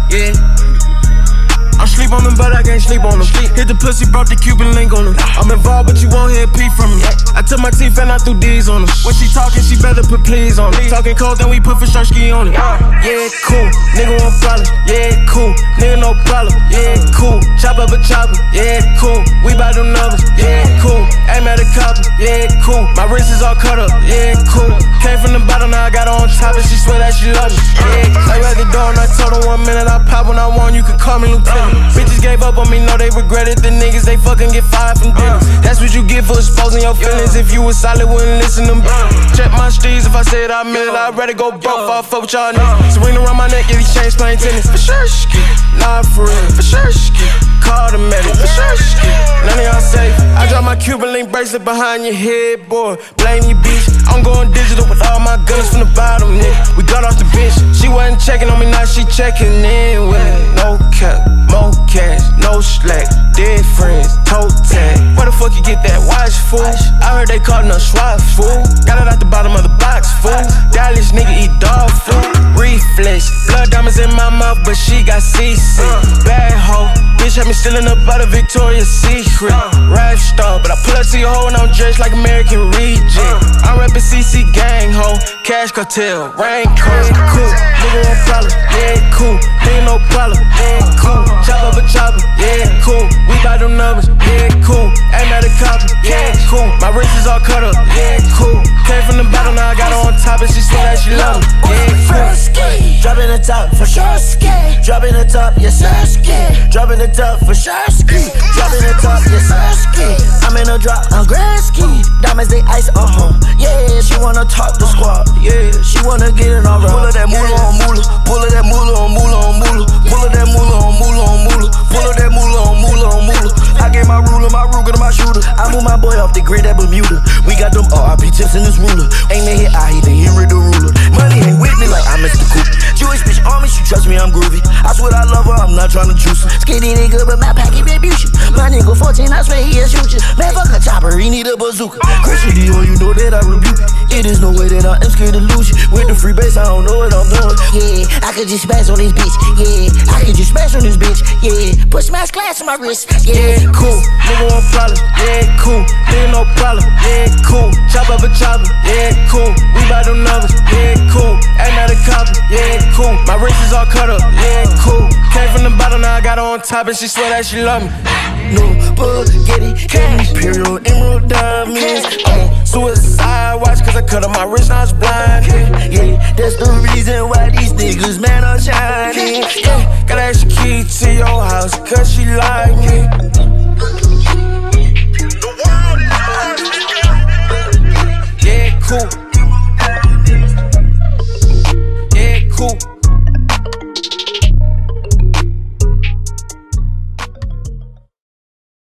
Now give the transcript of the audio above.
yeah. I sleep on them, but I can't sleep on them. Hit the pussy, brought the Cuban link on them. I'm involved, but you won't hear a peep from me. I took my teeth and I threw D's on them. When she talking, she better put please on it. Talking cold, then we put Fisherski on it. Yeah, cool, nigga want problem. Yeah, cool, nigga no problem. Yeah, cool, chop up a chopper. Yeah, cool, we bout them numbers. Yeah, cool, aim at a copper. Yeah, cool, my wrist is all cut up. Yeah, cool, came from the bottom, now I got her on top and she swear that she love me. Yeah, I read the door and I told her 1 minute I pop when I want, you can call me Lieutenant. Bitches gave up on me, know they regret it. The niggas, they fucking get fired from dinner. That's what you get for exposing your feelings. If you was solid, wouldn't listen to me. Check my streets, if I said I meant it, I'd rather go broke if I fuck with y'all niggas. Serena around my neck, yeah, these chains playing tennis. For sure, ski. Nah, for real. For sure, ski. Call the medic. For sure, ski. None of y'all safe. I drop my Cuban link bracelet behind your head, boy. Blame you, bitch. I'm going digital with all my guns from the bottom, nigga. We got off the bench. She wasn't checking on me, now she checking in with me. No cap, more cash, no slack. Dead friends, toe tag. Where the fuck you get that watch, fool? I heard they callin' us SWAT, fool. Got it out the bottom of the box, fool. Dallas nigga eat dog food. Reflex, blood diamonds in my mouth, but she got CC. Bad hoe, bitch had me stealing up out of Victoria's Secret. Rap star, but I pull up to your hoe and I'm dressed like American Reject. I'm rapping CC gang hoe, cash cartel, raincoat. Cool, nigga want problem, yeah, cool. Nigga no problem, yeah, cool. Chop up a chopper, yeah, cool. We bout them numbers, yeah, cool. Aim at a copper, yeah, cool. My wrist is all cut up, yeah, cool. Came from the bottom, now I got her on top and she swear that she love me, yeah, cool. Dropping the top for sure, ski. Dropping the top, yes sir, ski. Dropping the top for sure, ski. Dropping the top, yes sir, ski. I'm in a drop, I'm grand ski. Diamonds they ice, yeah. She wanna talk the squad, yeah. She wanna get in our rock. Pull of that moolah on moolah, pull of that moolah on moolah on moolah, pull of that moolah on moolah on moolah, pull of that moolah on moolah on moolah. I gave my ruler, my Ruger to my shooter. I move my boy off the grid at Bermuda. We got them RIP tips in this ruler. Ain't they hit, I hit, then he rid the ruler. Money ain't with me like I'm Mr. Coop. Jewish bitch on me, she trust me, I'm groovy. I swear I love her, I'm not tryna juice her. Skinny nigga, but my packet rebution. My nigga 14, I swear he a shooter. Man, fuck a chopper, he need a bazooka. Christian Dior, you know that I rebuke it. It is no way that I am scared to lose you. With the free base, I don't know what I'm doing. Yeah, I could just smash on this bitch. Yeah, I could just smash on this bitch. Yeah, put smash glass on my wrist. Yeah, cool. Nigga want problem. Yeah, cool. Nigga no problem. Yeah, cool. Chop up a chopper. Yeah, cool. We bout them numbers. Yeah, cool. Aim at a copper. Yeah, cool. My wrist is all cut up. Yeah, cool. Came from the bottom, now I got her on top and she swear that she love me. No spaghetti, cash, Imperial emerald diamonds. I'm on suicide watch cause I cut up my wrist, now it's blind. Yeah, that's the reason why these niggas, man, are shining. Yeah, gotta ask the key to your house cause she like me. The world is ours, nigga. Yeah, cool. Yeah, cool.